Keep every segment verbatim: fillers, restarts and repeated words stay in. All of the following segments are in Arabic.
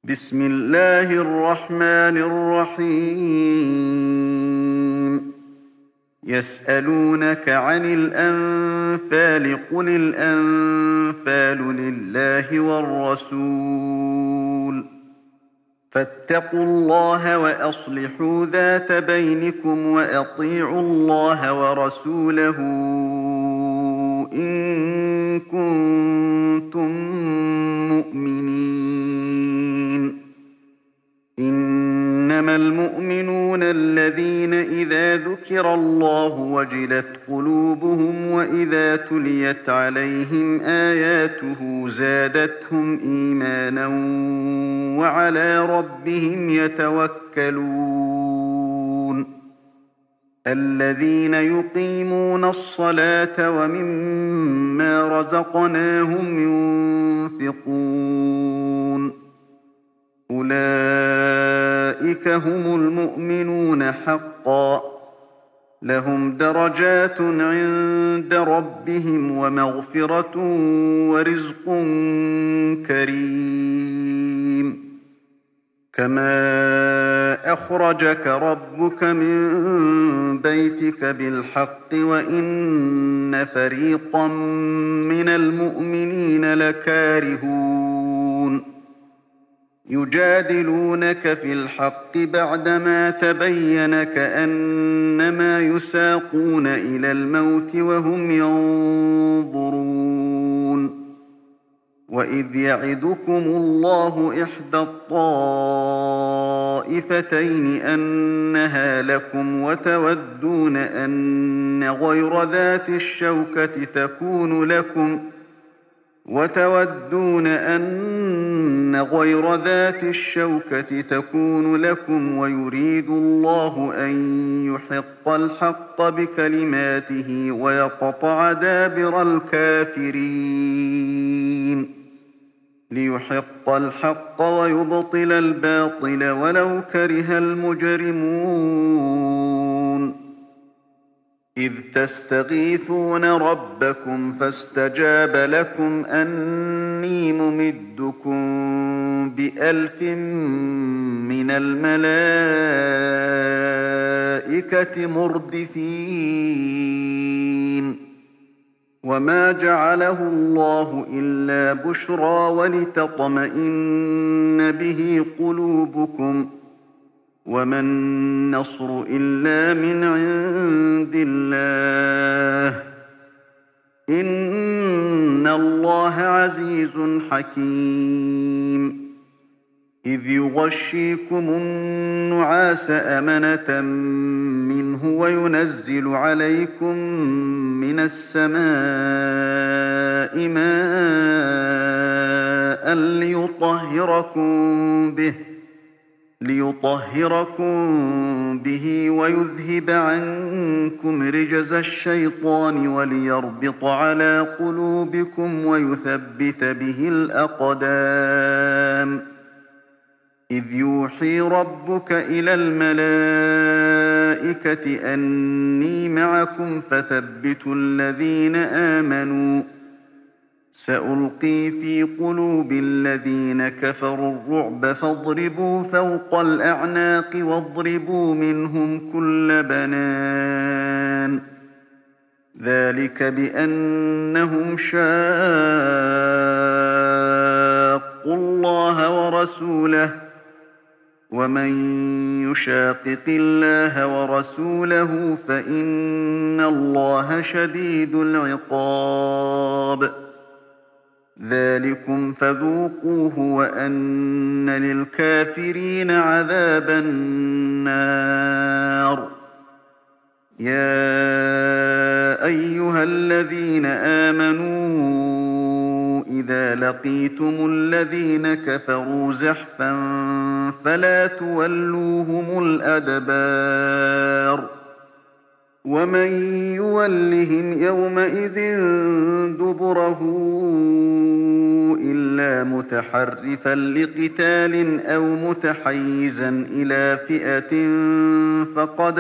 بسم الله الرحمن الرحيم يسألونك عن الأنفال قل الأنفال لله والرسول فاتقوا الله وأصلحوا ذات بينكم وأطيعوا الله ورسوله إن كنتم مؤمنين إنما المؤمنون الذين إذا ذكر الله وجلت قلوبهم وإذا تليت عليهم آياته زادتهم إيمانا وعلى ربهم يتوكلون الذين يقيمون الصلاة ومما رزقناهم ينفقون أولئك هم المؤمنون حقا لهم درجات عند ربهم ومغفرة ورزق كريم كما أخرجك ربك من بيتك بالحق وإن فريقا من المؤمنين لكارهون يجادلونك في الحق بعدما تبين كأنما يساقون إلى الموت وهم ينظرون وإذ يعدكم الله إحدى الطائفتين أنها لكم وتودون أن غير ذات الشوكة تكون لكم وتودون أن غير ذات الشوكة تكون لكم ويريد الله أن يحق الحق بكلماته ويقطع دابر الكافرين ليحق الحق ويبطل الباطل ولو كره المجرمون إذ تستغيثون ربكم فاستجاب لكم أني ممدكم بألف من الملائكة مردفين وما جعله الله إلا بشرى ولتطمئن به قلوبكم وما النصر إلا من عند الله إن الله عزيز حكيم إذ يغشيكم النعاس أمنة منه وينزل عليكم من السماء ماء ليطهركم به ليطهركم به ويذهب عنكم رجز الشيطان وليربط على قلوبكم ويثبت به الأقدام إذ يوحي ربك إلى الملائكة أني معكم فثبتوا الذين آمنوا سألقي في قلوب الذين كفروا الرعب فاضربوا فوق الأعناق واضربوا منهم كل بنان ذلك بأنهم شاقوا الله ورسوله ومن يشاقق الله ورسوله فإن الله شديد العقاب ذلكم فذوقوه وأن للكافرين عذاب النار يا أيها الذين آمنوا إذا لقيتم الذين كفروا زحفا فلا تولوهم الأدبار ومن يولهم يومئذ دبره إلا متحرفا لقتال أو متحيزا إلى فئة فقد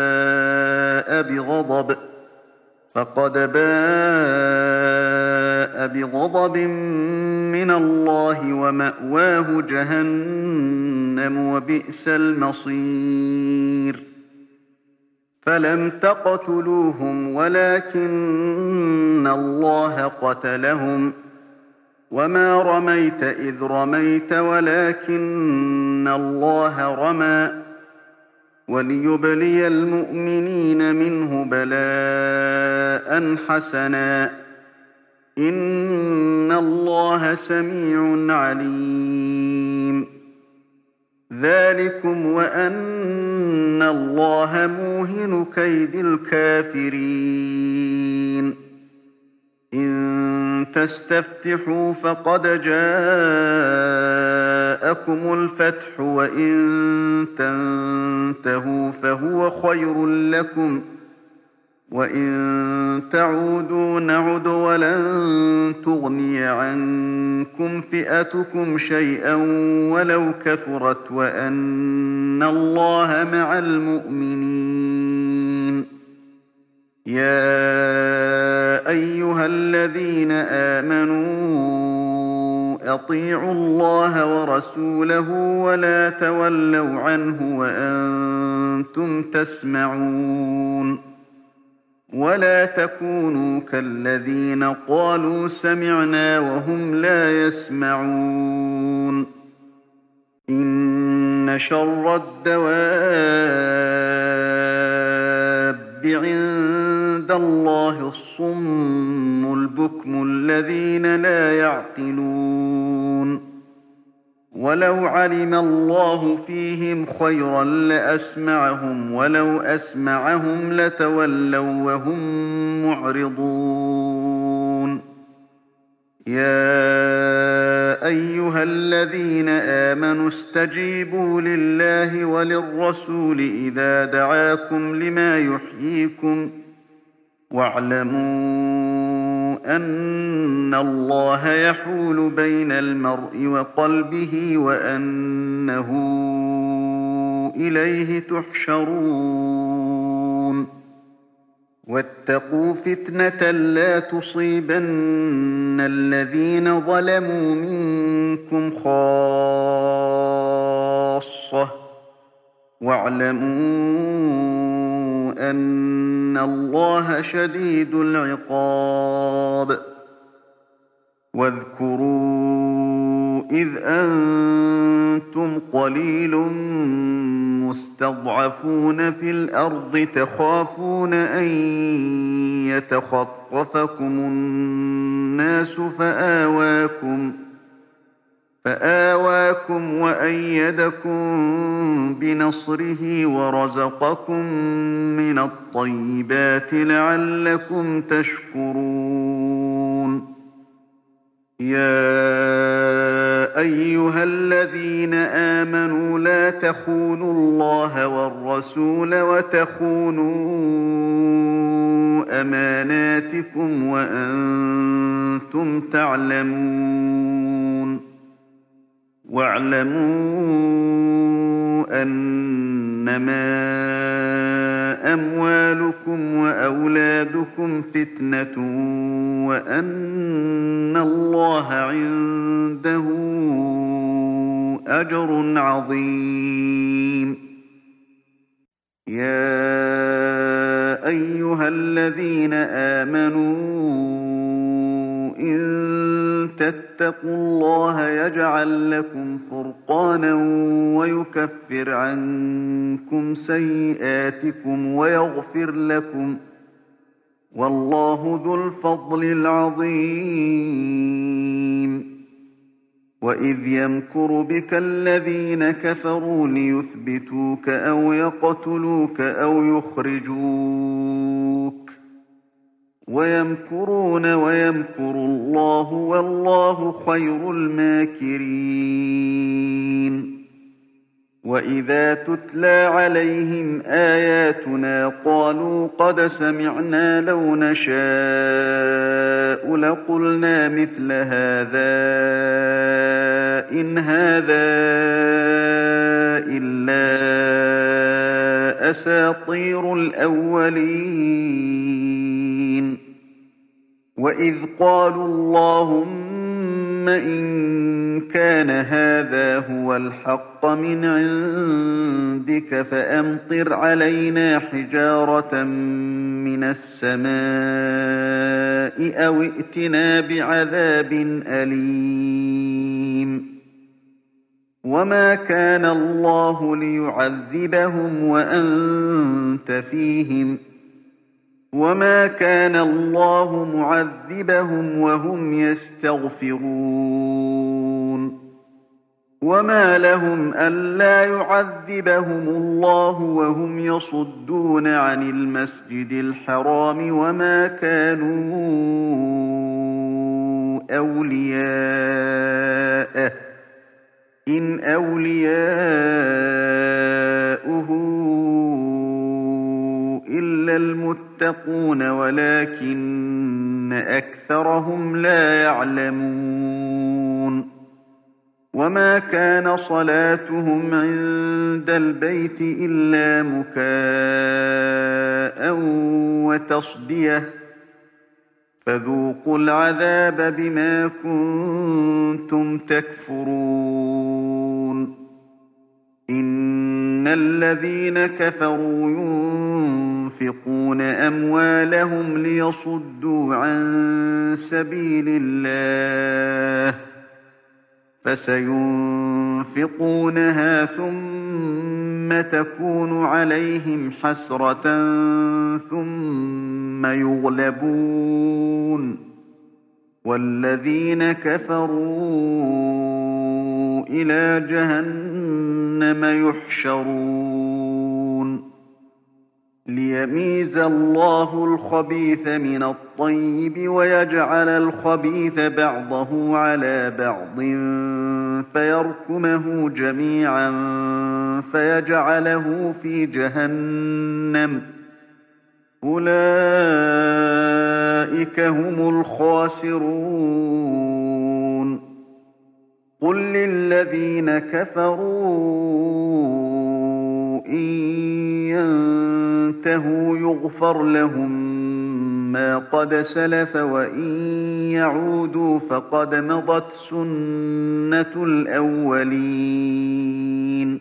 باء بغضب فقد باء فباء بغضب من الله ومأواه جهنم وبئس المصير فلم تقتلوهم ولكن الله قتلهم وما رميت إذ رميت ولكن الله رمى وليبلي المؤمنين منه بلاء حسنا إن الله سميع عليم ذلكم وأن الله موهن كيد الكافرين إن تستفتحوا فقد جاءكم الفتح وإن تنتهوا فهو خير لكم وإن تعودوا نعد ولن تغني عنكم فئتكم شيئا ولو كثرت وأن الله مع المؤمنين يا أيها الذين آمنوا أطيعوا الله ورسوله ولا تولوا عنه وأنتم تسمعون ولا تكونوا كالذين قالوا سمعنا وهم لا يسمعون إن شر الدواب عند الله الصم البكم الذين لا يعقلون ولو علم الله فيهم خيرا لأسمعهم ولو أسمعهم لتولوا وهم معرضون يا أيها الذين آمنوا استجيبوا لله وللرسول إذا دعاكم لما يحييكم واعلموا أن الله يحول بين المرء وقلبه وأنه إليه تحشرون واتقوا فتنة لا تصيبن الذين ظلموا منكم خاصة واعلموا أن الله شديد العقاب واذكروا إذ أنتم قليل مستضعفون في الأرض تخافون أن يتخطفكم الناس فآواكم فآواكم وأيدكم بنصره ورزقكم من الطيبات لعلكم تشكرون يا أيها الذين آمنوا لا تخونوا الله والرسول وتخونوا أماناتكم وأنتم تعلمون واعلموا أنما أموالكم وأولادكم فتنة وأن الله عنده أجر عظيم يا أيها الذين آمنوا إن تتقوا الله يجعل لكم فرقانا ويكفر عنكم سيئاتكم ويغفر لكم والله ذو الفضل العظيم وإذ يمكر بك الذين كفروا ليثبتوك أو يقتلوك أو يخرجوك ويمكرون ويمكر الله والله خير الماكرين وإذا تتلى عليهم آياتنا قالوا قد سمعنا لو نشاء لقلنا مثل هذا إن هذا إلا أساطير الأولين وإذ قالوا اللهم إن كان هذا هو الحق من عندك فأمطر علينا حجارة من السماء أو ائتنا بعذاب أليم وما كان الله ليعذبهم وأنت فيهم وما كان الله معذبهم وهم يستغفرون وما لهم ألا يعذبهم الله وهم يصدون عن المسجد الحرام وما كانوا أولياءه إن أولياؤه إلا المتقون ولكن أكثرهم لا يعلمون وما كان صلاتهم عند البيت إلا مكاء وتصدية فذوقوا العذاب بما كنتم تكفرون إن الذين كفروا ينفقون أموالهم ليصدوا عن سبيل الله فسينفقونها ثم تكون عليهم حسرة ثم يغلبون والذين كفروا إلى جهنم يحشرون ليميز الله الخبيث من الطيب ويجعل الخبيث بعضه على بعض فيركمه جميعا فيجعله في جهنم أولئك هم الخاسرون قل للذين كفروا إن ينتهوا يغفر لهم ما قد سلف وإن يعودوا فقد مضت سنة الأولين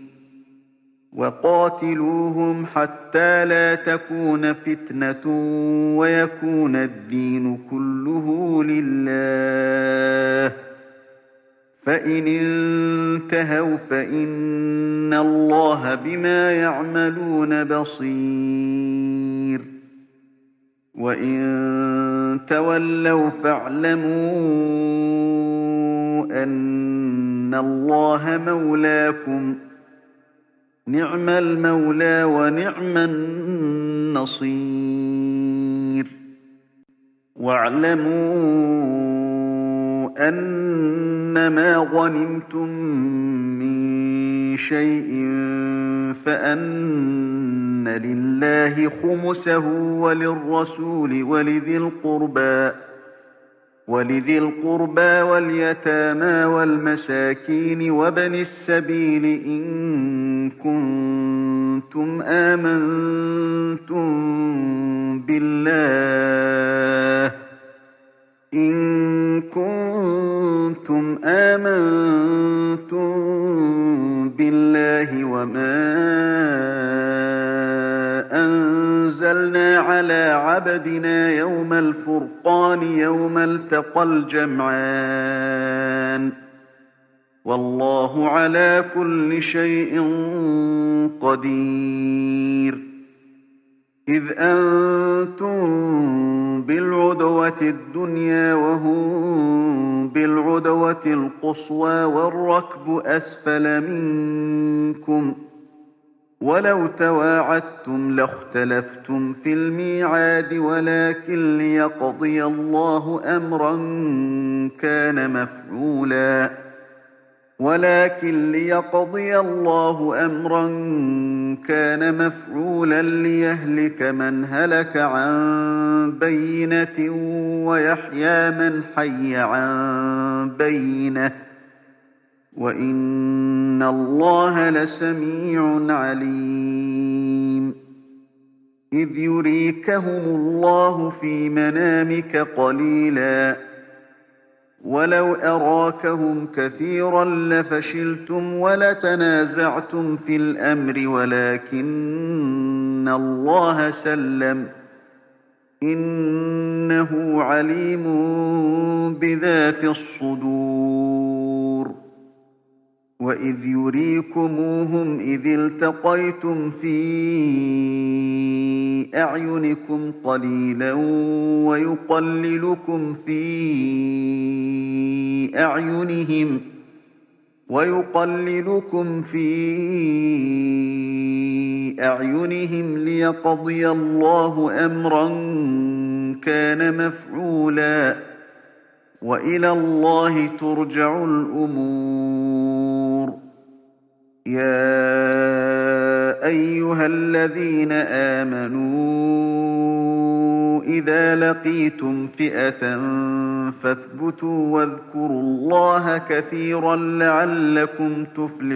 وقاتلوهم حتى لا تكون فتنة ويكون الدين كله لله فإن انتهوا فإن الله بما يعملون بصير وإن تولوا فاعلموا أن الله مولاكم نعم المولى ونعم النصير واعلموا أنما غنمتم من شيء فأن لله خمسه وللرسول ولذي القربى ولذي القربى واليتامى والمساكين وابن السبيل إن كنتم آمنتم بالله إن كنتم آمنتم بالله وما أنزلنا على عبدنا يوم الفرقان يوم التقى الجمعان والله على كل شيء قدير إذ أنتم بالعدوة الدنيا وهم بالعدوة القصوى والركب أسفل منكم ولو تواعدتم لاختلفتم في الميعاد ولكن ليقضي الله أمرا كان مفعولا ولكن ليقضي الله أمرا كان مفعولا ليهلك من هلك عن بينة ويحيى من حي عن بينة وإن الله لسميع عليم إذ يريكهم الله في منامك قليلا ولو أراكهم كثيرا لفشلتم ولتنازعتم في الأمر ولكن الله سلم إنه عليم بذات الصدور وإذ يريكموهم إذ التقيتم في أعينكم قليلا ويقللكم في أعينهم ويقللكم في أعينهم ليقضي الله أمرا كان مفعولا وإلى الله ترجع الأمور يا أيها الذين آمنوا إذا لقيتم فئة فاثبتوا واذكروا الله كثيرا لعلكم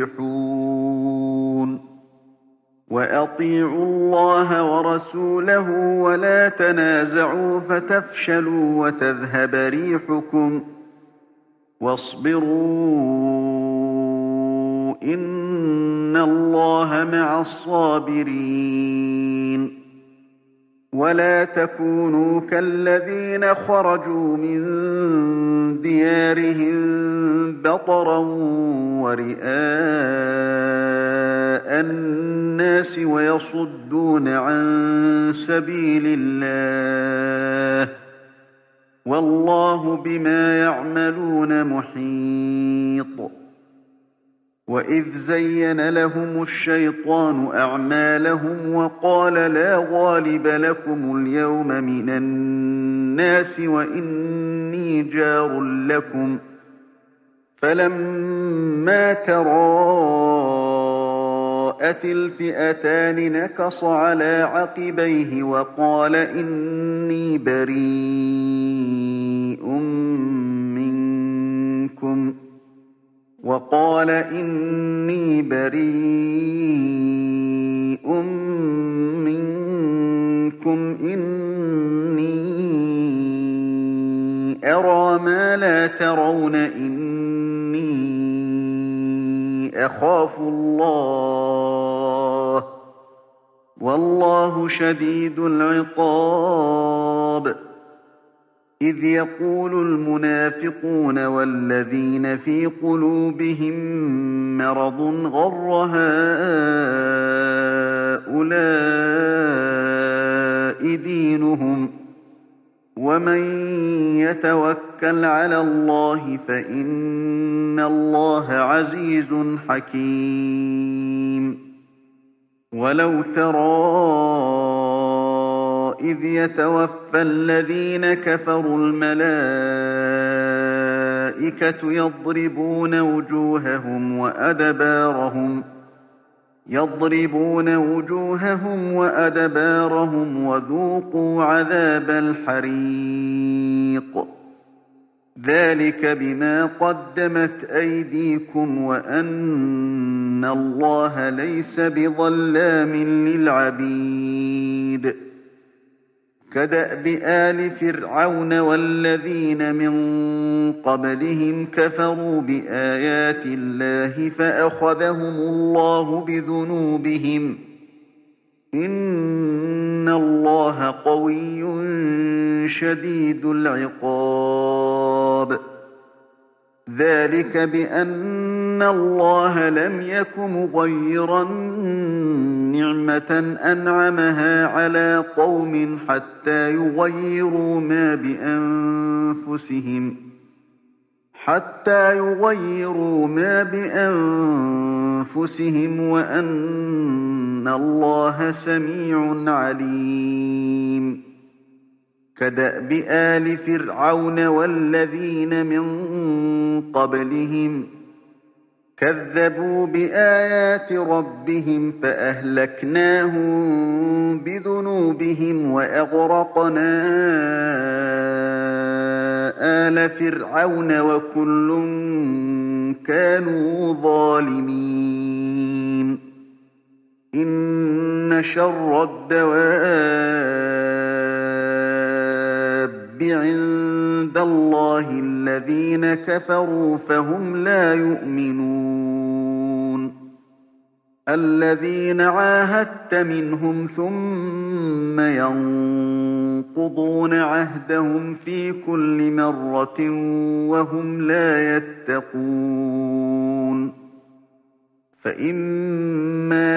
تفلحون وأطيعوا الله ورسوله ولا تنازعوا فتفشلوا وتذهب ريحكم واصبروا إن الله مع الصابرين ولا تكونوا كالذين خرجوا من ديارهم بطرا ورئاء الناس ويصدون عن سبيل الله والله بما يعملون محيط وإذ زين لهم الشيطان أعمالهم وقال لا غالب لكم اليوم من الناس وإني جار لكم فلما تراءت الفئتان نكص على عقبيه وقال إني بريء منكم وقال إني بريء منكم إني أرى ما لا ترون إني أخاف الله والله شديد العقاب إذ يقول المنافقون والذين في قلوبهم مرض غر هؤلاء دينهم ومن يتوكل على الله فإن الله عزيز حكيم ولو ترى إذ يتوفى الذين كفروا الملائكة يضربون وجوههم وأدبارهم يضربون وجوههم وأدبارهم وذوقوا عذاب الحريق ذلك بما قدمت أيديكم وأن الله ليس بظلام للعبيد كدأب آل فرعون والذين من قبلهم كفروا بآيات الله فأخذهم الله بذنوبهم إن الله قوي شديد العقاب ذلك بأن الله لم يك مغيرا نعمة أنعمها على قوم حتى يغيروا ما بأنفسهم حتى يغيروا ما بأنفسهم وأن الله سميع عليم كدأب آل فرعون والذين من قبلهم كذبوا بآيات ربهم فأهلكناهم بذنوبهم وأغرقنا آل فرعون وكل كانوا ظالمين إن إن شر الدواب عند الله الذين كفروا فهم لا يؤمنون الذين عاهدت منهم ثم ينقضون عهدهم في كل مرة وهم لا يتقون فإما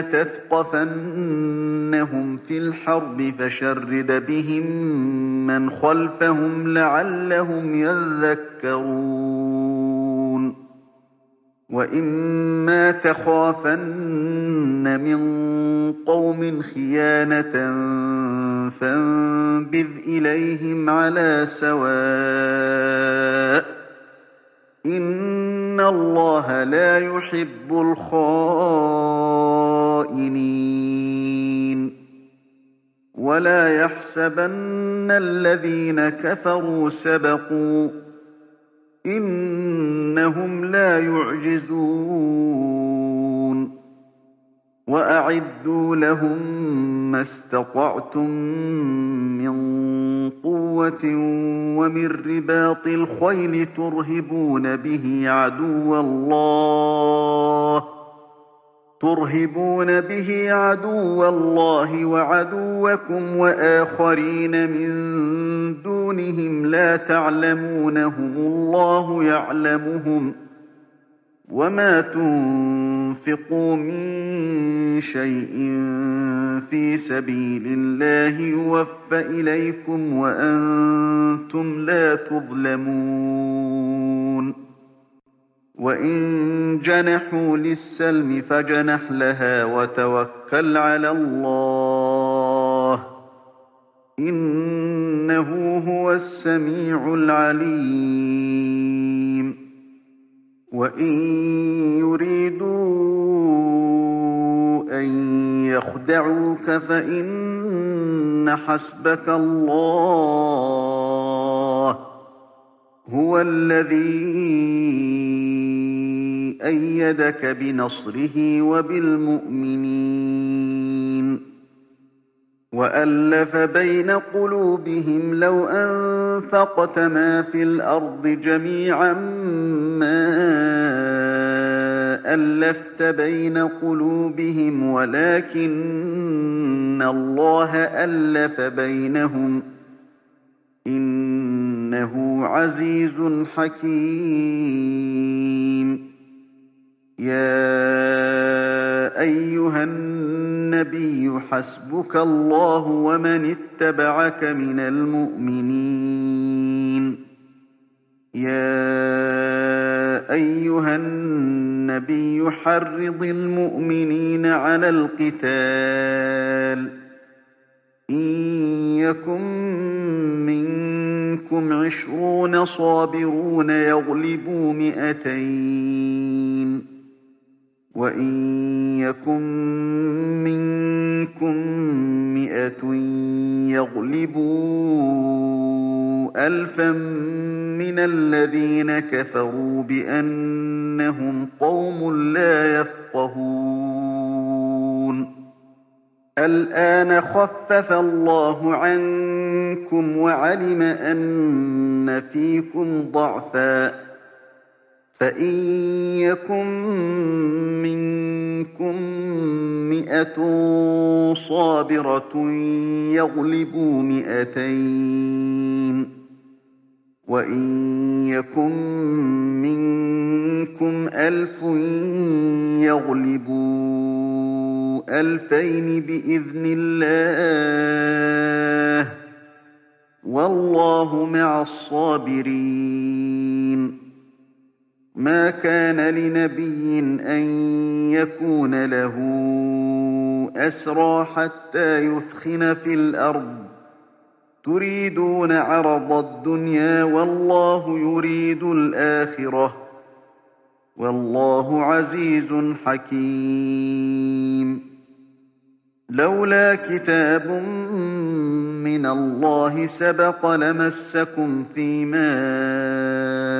تثقفنهم في الحرب فشرد بهم من خلفهم لعلهم يذكرون وإما تخافن من قوم خيانة فانبذ إليهم على سواء إن الله لا يحب الخائنين ولا يحسبن الذين كفروا سبقوا إنهم لا يعجزون وأعدوا لهم ما استطعتم من قوة ومن رباط الخيل ترهبون به عدو الله ترهبون به عدو الله وعدوكم وآخرين من دونهم لا تعلمونهم الله يعلمهم وما تنفقوا من شيء في سبيل الله يوفى إليكم وأنتم لا تظلمون وإن جنحوا للسلم فجنح لها وتوكل على الله إنه هو السميع العليم وإن يريدوا أن يخدعوك فإن حسبك الله هو الذي أيدك بنصره وبالمؤمنين وألف بين قلوبهم لو أنفقت ما في الأرض جميعا ما ألفت بين قلوبهم ولكن الله ألف بينهم إنه عزيز حكيم يا أيها النبي حسبك الله ومن اتبعك من المؤمنين يا أيها النبي حرض المؤمنين على القتال إن يكن منكم عشرون صابرون يغلبوا مئتين وإن يكن منكم مئة يغلبوا ألفا من الذين كفروا بأنهم قوم لا يفقهون الآن خفف الله عنكم وعلم أن فيكم ضعفا فإن يكن منكم مئة صابرة يغلبوا مئتين وإن يكن منكم ألف يغلبوا ألفين بإذن الله والله مع الصابرين ما كان لنبي أن يكون له أسرى حتى يثخن في الأرض تريدون عرض الدنيا والله يريد الآخرة والله عزيز حكيم لولا كتاب من الله سبق لمسكم فيما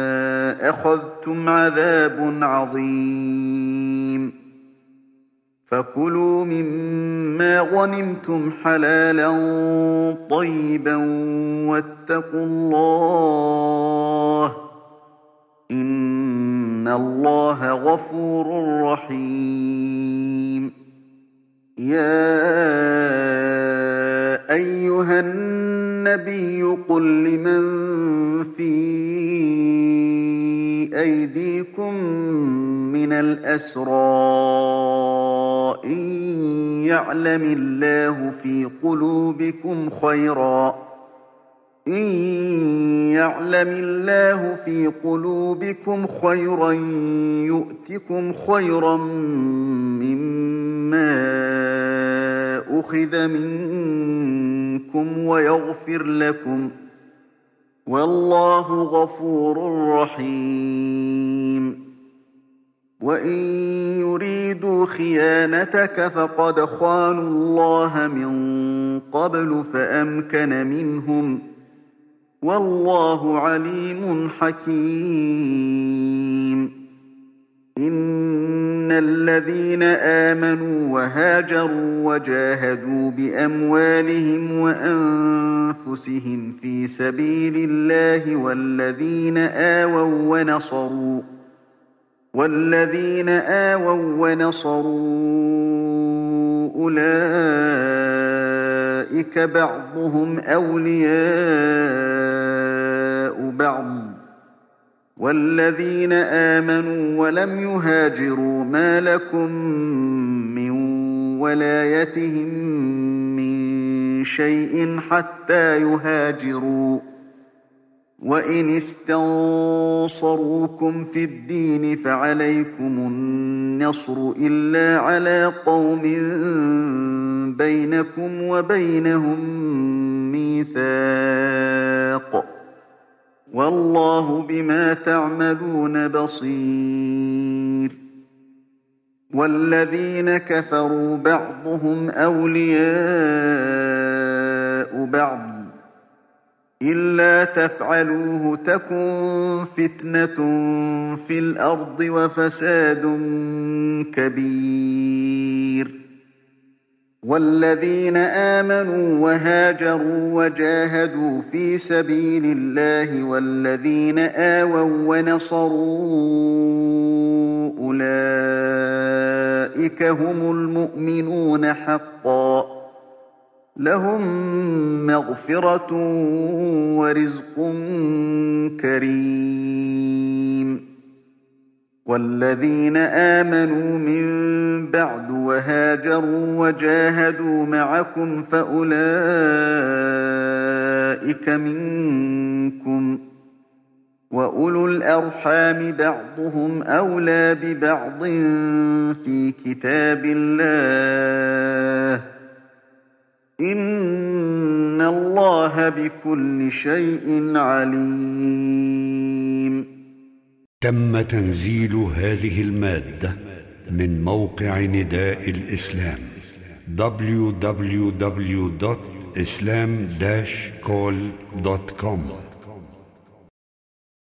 أخذتم عذاب عظيم فكلوا مما غنمتم حلالا طيبا واتقوا الله إن الله غفور رحيم. يا أيها النبي قل لمن في أيديكم من الأسرى إن يعلم الله في قلوبكم خيرا إن يعلم الله في قلوبكم خيرا يؤتكم خيرا مما أخذ منكم ويغفر لكم والله غفور رحيم. وإن يريدوا خيانتك فقد خانوا الله من قبل فأمكن منهم والله عليم حكيم. إن الذين آمنوا وهاجروا وجاهدوا بأموالهم وأنفسهم في سبيل الله والذين آووا ونصروا والذين آووا ونصروا أولئك بعضهم أولياء بعض والذين آمنوا ولم يهاجروا ما لكم من ولايتهم من شيء حتى يهاجروا وإن استنصروكم في الدين فعليكم النصر إلا على قوم بينكم وبينهم ميثاق والله بما تعملون بصير. والذين كفروا بعضهم أولياء بعض إلا تفعلوه تكن فتنة في الأرض وفساد كبير. والذين آمنوا وهاجروا وجاهدوا في سبيل الله والذين آووا ونصروا أولئك هم المؤمنون حقا لهم مغفرة ورزق كريم. والذين آمنوا من بعد وهاجروا وجاهدوا معكم فأولئك منكم وأولو الأرحام بعضهم أولى ببعض في كتاب الله إن الله بكل شيء عليم. تم تنزيل هذه المادة من موقع نداء الإسلام دبليو دبليو دبليو دوت إسلام داش كول دوت كوم.